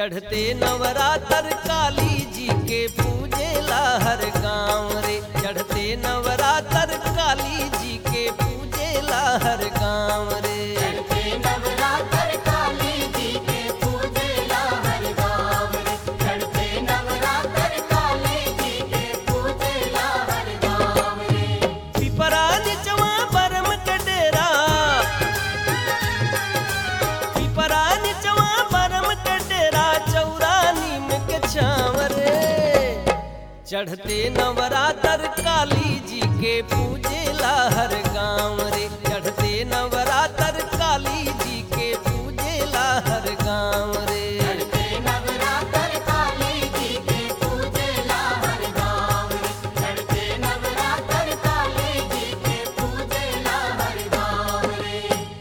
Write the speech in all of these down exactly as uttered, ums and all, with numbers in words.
चढ़ते नवरात्र काली जी के पूजेला हर गाँव रे। चढ़ते नवरात्र काली जी के पूजेला हर गाँव रे। चढ़ते नवरात्र काली जी के पूजेला हर गाँव रे। चढ़ते नवरात्र काली जी के पूजेला हर गाँव रे। पिपरा निचवा बरम के डेरा, पिपरा निचवा बरम के डेरा, चौरा नीम के छाँव रे। चढ़ते नवरात्र काली जी के पूजेला हर गाँव रे। चढ़ते नवरात्र काली जी के पूजेला हर गाँव रे। चढ़ते नवरात्र काली जी के पूजेला हर गाँव रे। चढ़ते नवरात्र काली जी के पूजेला हर गाँव रे।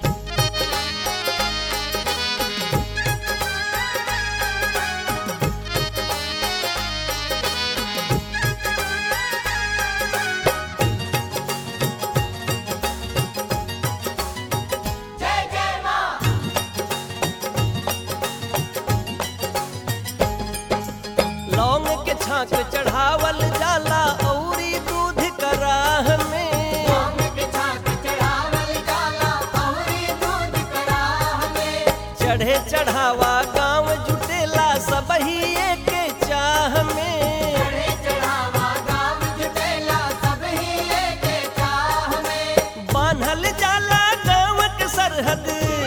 जय जय माँ। लौंग के छाक चढ़ावल जाला औरी दूध कराह में। लौंग के छाक चढ़ावल जाला औरी दूध कराह में। चढ़े चढ़ावा गाँव जुटेला सबही के चाह में। चढ़े चढ़ावा गाँव जुटेला सबही एके चाह में। बान्हल जाला गाँव के सरहद,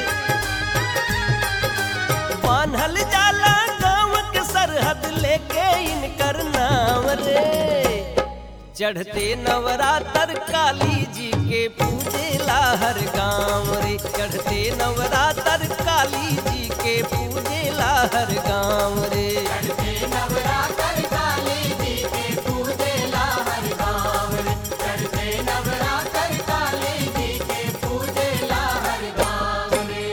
बान्हल जाला गाँव के सरहद, लेके इनकर नाम रे। चढ़ते नवरात्र काली जी के पूजेला हर गाँव रे। चढ़ते नवरात्र काली जी के पूजेला हर गाँव रे। चढ़ते नवरात्र काली जी के पूजेला हर गाँव रे। चढ़ते नवरात्र काली जी के पूजेला हर गाँव रे।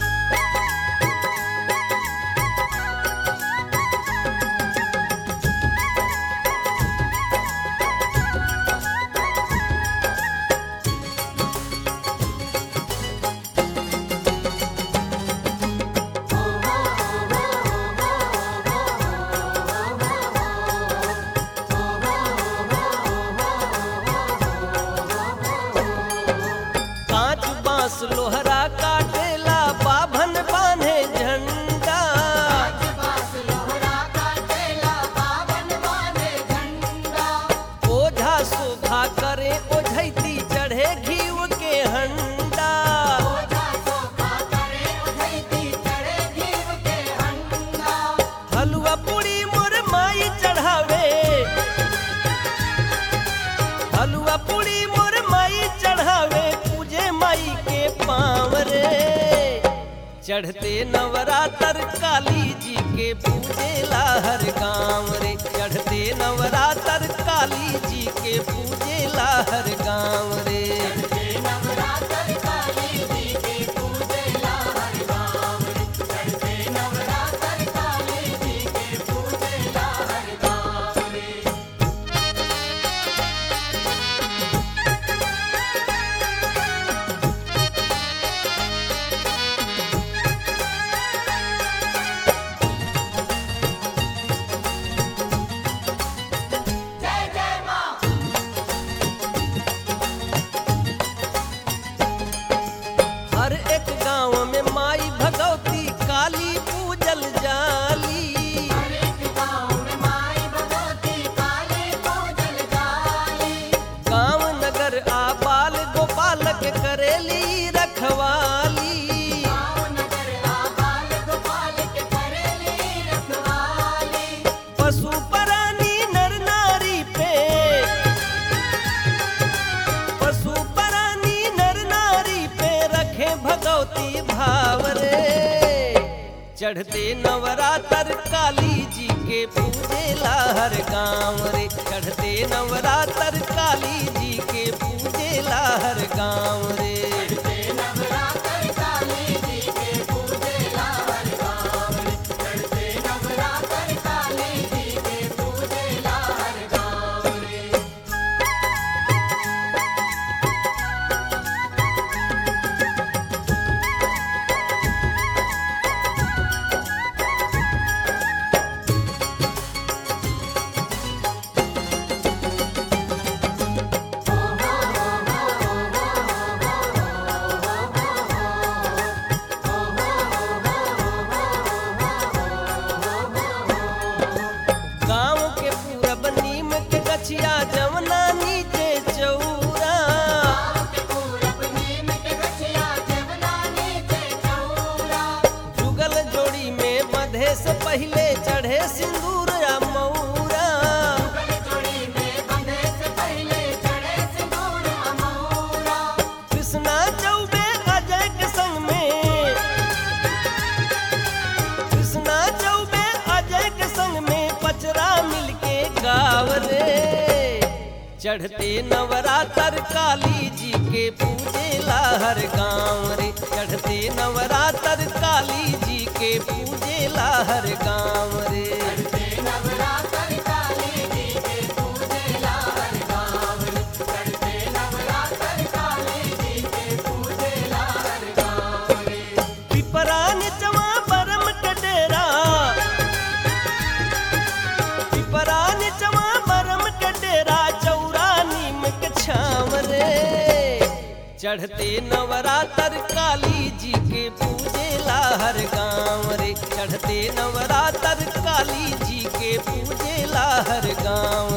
कांच बांस लोहरा काटेला, बाभन बांधे झंडा। बास लोहरा काटेला, बावन बांधे झंडा। ओझा शोभा करे ओझैती, चढ़े घीव के हंडा। ओझा सोखा करे उधैती, चढ़े घीव के हंडा। हलुआ पूरी मोर माई चढ़ावे, हलुआ पूरी मोर माई चढ़ावे, पूजे माई के पाँव रे। चढ़ते नवरात्र काली जी के पूजेला हर गाँव रे। चढ़ते नवरात्र काली जी के पूजेला हर गाँव रे। चढ़ते नवरात्र काली जी के पूजेला हर गाँव रे। चढ़ते नवरात्र काली जी के पूजेला हर गाँव रे। जय जय माँ। हर एक गांव में माई भगवती काली पूजल जाली। हर एक गाँव में माई भगवती काली पूजल जाली। गांव नगर आबाल गोपालक करेली रखवाली। गाँव नगर आबाल गोपाल के करेली रखवाली। पशु प्राणी नर नारी पे, पशु प्राणी नर नारी पे रखे भगवती भाव रे। चढ़ते नवरात्र काली जी के पूजेला हर गाँव रे। चढ़ते नवरात्र काली जी के पूजेला हर गाँव रे। चढ़ते नवरात्र काली जी के पूजेला हर गाँव रे। चढ़ते नवरात्र काली जी के पूजेला हर गाँव रे। चढ़ते नवरात्र काली जी के पूजेला हर गाँव रे। चढ़ते नवरात्र काली जी के पूजेला हर गाँव रे। चढ़ते नवरात्र काली जी के पूजेला हर गाँव रे। चढ़ते नवरात्र काली जी के पूजेला हर गाँव रे। पिपरा निचवा बरम के डेरा, पिपरा निचवा बरम के डेरा, चौरा नीम के छाव रे। चढ़ते नवरात्र काली जी के पूजेला हर गाँव रे। चढ़ते नवरात्र काली जी के पूजेला हर गाँव